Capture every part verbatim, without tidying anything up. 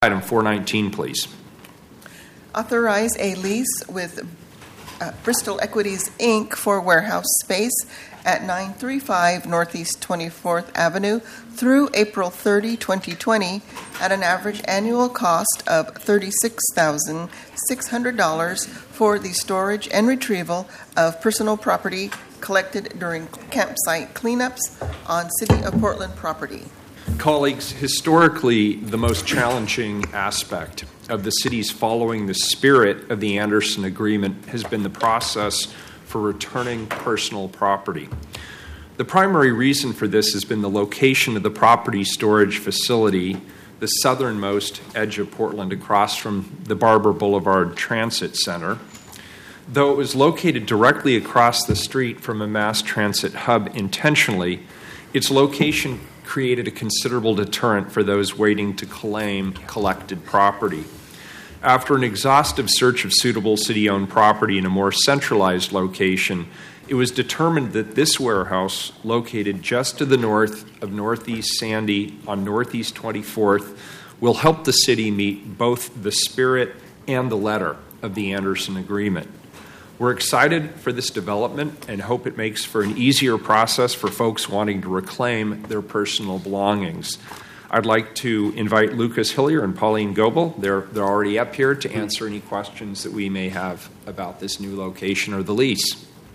Item four nineteen, please. Authorize a lease with uh, Bristol Equities, Incorporated for warehouse space at nine thirty-five Northeast twenty-fourth Avenue through April thirtieth, twenty twenty, at an average annual cost of thirty-six thousand six hundred dollars for the storage and retrieval of personal property collected during campsite cleanups on City of Portland property. Colleagues, historically, the most challenging aspect of the city's following the spirit of the Anderson Agreement has been the process for returning personal property. The primary reason for this has been the location of the property storage facility, the southernmost edge of Portland across from the Barber Boulevard Transit Center. Though it was located directly across the street from a mass transit hub intentionally, its location created a considerable deterrent for those waiting to claim collected property. After an exhaustive search of suitable city-owned property in a more centralized location, it was determined that this warehouse, located just to the north of Northeast Sandy on Northeast twenty-fourth, will help the city meet both the spirit and the letter of the Anderson Agreement. We're excited for this development and hope it makes for an easier process for folks wanting to reclaim their personal belongings. I'd like to invite Lucas Hillier and Pauline Goebel. They're, they're already up here to answer any questions that we may have about this new location or the lease.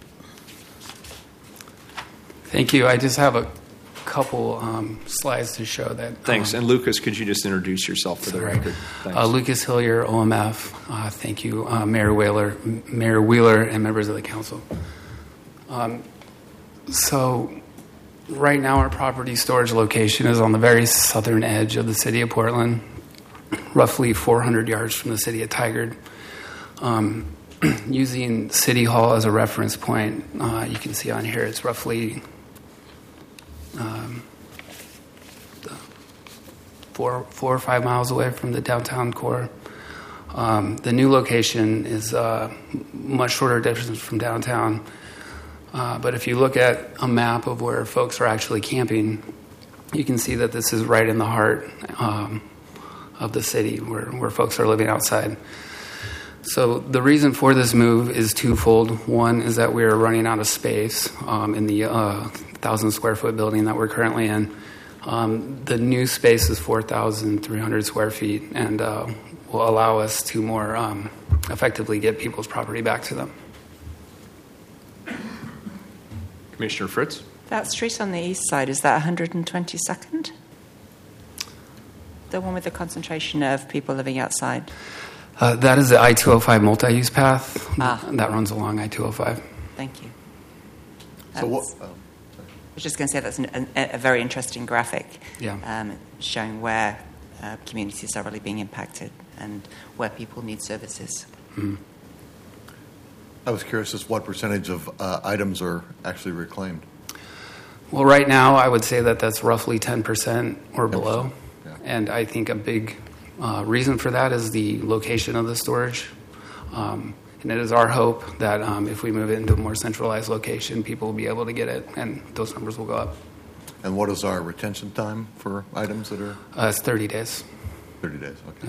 Thank you. I just have a couple um, slides to show that. Thanks. Um, and Lucas, could you just introduce yourself for the sorry. record? Thanks. Uh, Lucas Hillier, O M F. Uh, thank you, uh, Mayor Wheeler, Mayor Wheeler, and members of the council. Um, so, right now, our property storage location is on the very southern edge of the city of Portland, roughly four hundred yards from the city of Tigard. Um, using City Hall as a reference point, uh, you can see on here it's roughly Um, four, four or five miles away from the downtown core. Um, the new location is uh, much shorter distance from downtown. Uh, but if you look at a map of where folks are actually camping, you can see that this is right in the heart um, of the city where, where folks are living outside. So the reason for this move is twofold. One is that we are running out of space um, in the uh, thousand square foot building that we're currently in. Um, the new space is four thousand three hundred square feet and uh, will allow us to more um, effectively get people's property back to them. Commissioner Fritz? That street on the east side, is that one hundred twenty-second? The one with the concentration of people living outside? Uh, that is the I two oh five multi-use path ah. that runs along I two oh five. Thank you. That's, so what? Oh, I was just going to say that's an, a, a very interesting graphic, yeah. um, showing where uh, communities are really being impacted and where people need services. Mm-hmm. I was curious as what percentage of uh, items are actually reclaimed? Well, right now I would say that that's roughly ten percent or ten percent. below. Yeah. And I think a big uh, reason for that is the location of the storage. Um, and it is our hope that um, if we move it into a more centralized location, people will be able to get it and those numbers will go up. And what is our retention time for items that are? Uh, it's thirty days. thirty days, okay. Yeah.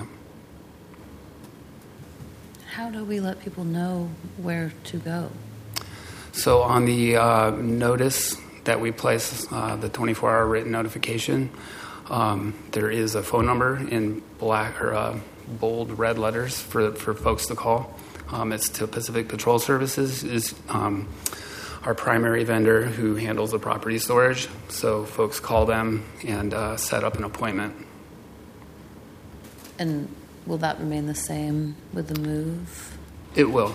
How do we let people know where to go? So on the uh, notice that we place, uh, the twenty-four hour written notification, um, there is a phone number in black or uh, bold red letters for, for folks to call. Um, it's to Pacific Patrol Services, is um, our primary vendor who handles the property storage. So folks call them and uh, set up an appointment. And will that remain the same with the move? It will.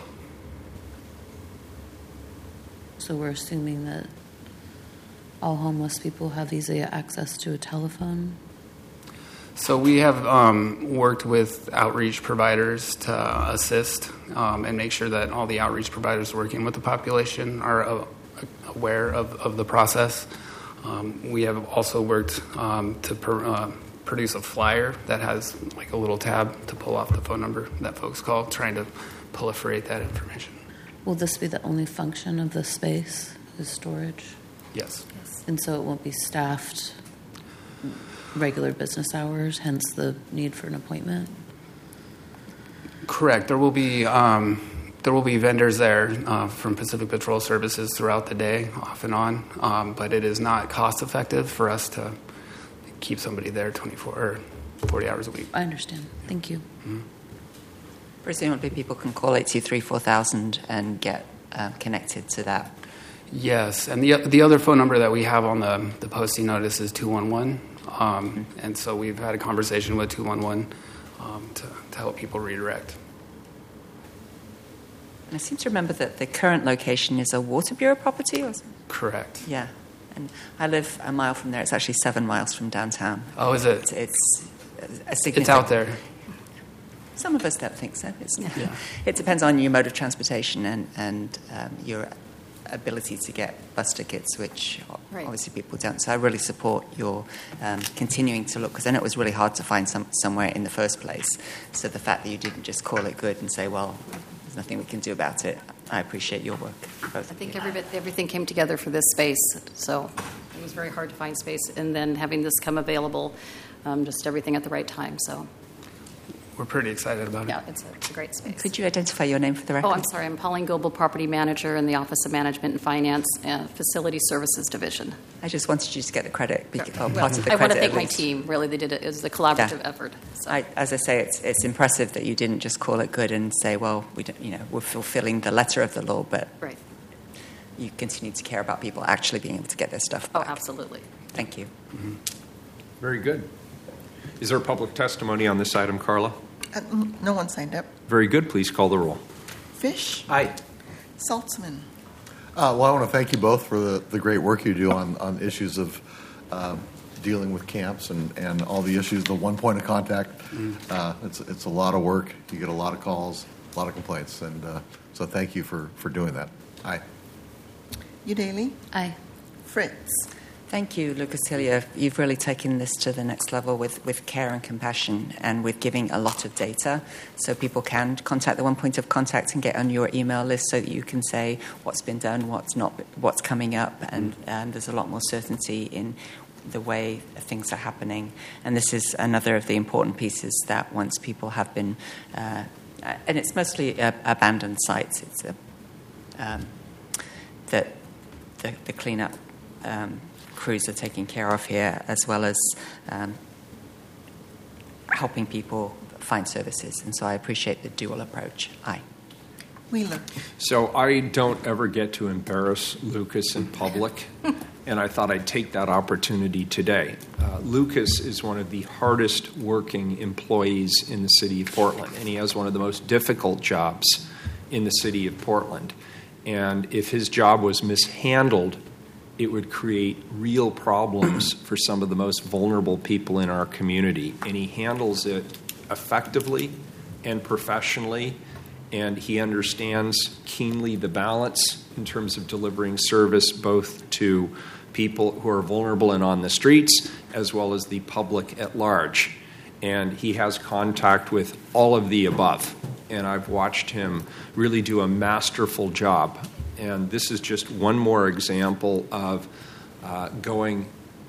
So we're assuming that all homeless people have easy access to a telephone? So we have um, worked with outreach providers to assist um, and make sure that all the outreach providers working with the population are uh, aware of, of the process. Um, we have also worked um, to per, uh, produce a flyer that has like a little tab to pull off the phone number that folks call, trying to proliferate that information. Will this be the only function of the space, is storage? Yes. Yes. And so it won't be staffed? regular business hours, hence the need for an appointment? Correct. There will be um, there will be vendors there uh, from Pacific Patrol Services throughout the day, off and on. Um, but it is not cost effective for us to keep somebody there twenty-four or forty hours a week. I understand. Thank you. Mm-hmm. Presumably people can call eight two three, four thousand and get uh, connected to that. Yes, and the the other phone number that we have on the, the posting notice is two one one. Um, and so we've had a conversation with two one one um, to, to help people redirect. And I seem to remember that the current location is a Water Bureau property, or something? Correct. Yeah. And I live a mile from there. It's actually seven miles from downtown. Oh, is it? It's, it's a significant... It's out there. Some of us don't think so. It's, Yeah. It depends on your mode of transportation and, and um, your ability to get bus tickets, which Right. obviously people don't. So I really support your um, continuing to look, because I know it was really hard to find some, somewhere in the first place. So the fact that you didn't just call it good and say, well, there's nothing we can do about it, I appreciate your work. Both I of think you. every bit, everything came together for this space, so it was very hard to find space, and then having this come available, um, just everything at the right time. So, We're pretty excited about it. yeah, it's a, it's a great space. Could you identify your name for the record? Oh, I'm sorry. I'm Pauline Goebel, Property Manager in the Office of Management and Finance, uh, Facility Services Division. I just wanted you to get the credit, be- or Well, part of the I want credit to thank at my least. team. Really, they did it. It was a collaborative Yeah. effort. So. I, as I say, it's it's impressive that you didn't just call it good and say, well, we don't, you know, we're fulfilling the letter of the law, but Right. you continue to care about people actually being able to get their stuff Oh, back. absolutely. Thank you. Very good. Is there public testimony on this item, Carla? Uh, n- No one signed up. Very good. Please call the roll. Fish, Aye. Saltzman, Uh, well, I want to thank you both for the, the great work you do on, on issues of um, dealing with camps and, and all the issues, the one point of contact. Uh, it's, it's a lot of work. You get a lot of calls, a lot of complaints. And uh, so thank you for, for doing that. Aye. Udaley, Aye. Fritz. Thank you, Lucas Hillier. You've really taken this to the next level with, with care and compassion, and with giving a lot of data so people can contact the one point of contact and get on your email list so that you can say what's been done, what's not, what's coming up, and um, there's a lot more certainty in the way things are happening. And this is another of the important pieces that once people have been, uh, and it's mostly uh, abandoned sites, it's a, um, that the, the cleanup um, crews are taking care of here, as well as um, helping people find services. And so I appreciate the dual approach. Aye. Wheeler. So I don't ever get to embarrass Lucas in public, and I thought I'd take that opportunity today. Uh, Lucas is one of the hardest working employees in the city of Portland, and he has one of the most difficult jobs in the city of Portland. And if his job was mishandled, it would create real problems for some of the most vulnerable people in our community. And he handles it effectively and professionally, and he understands keenly the balance in terms of delivering service both to people who are vulnerable and on the streets, as well as the public at large. And he has contact with all of the above. And I've watched him really do a masterful job. And this is just one more example of uh, going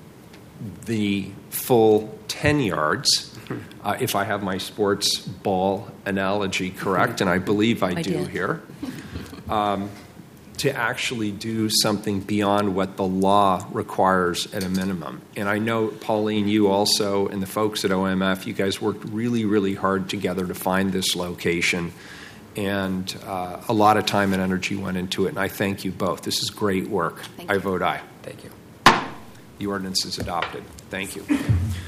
the full ten yards, uh, if I have my sports ball analogy correct, and I believe I, I do did. here, um, to actually do something beyond what the law requires at a minimum. And I know, Pauline, you also, and the folks at O M F, you guys worked really, really hard together to find this location. And uh, a lot of time and energy went into it, and I thank you both. This is great work. Thank I you. vote aye. Thank you. The ordinance is adopted. Thank you.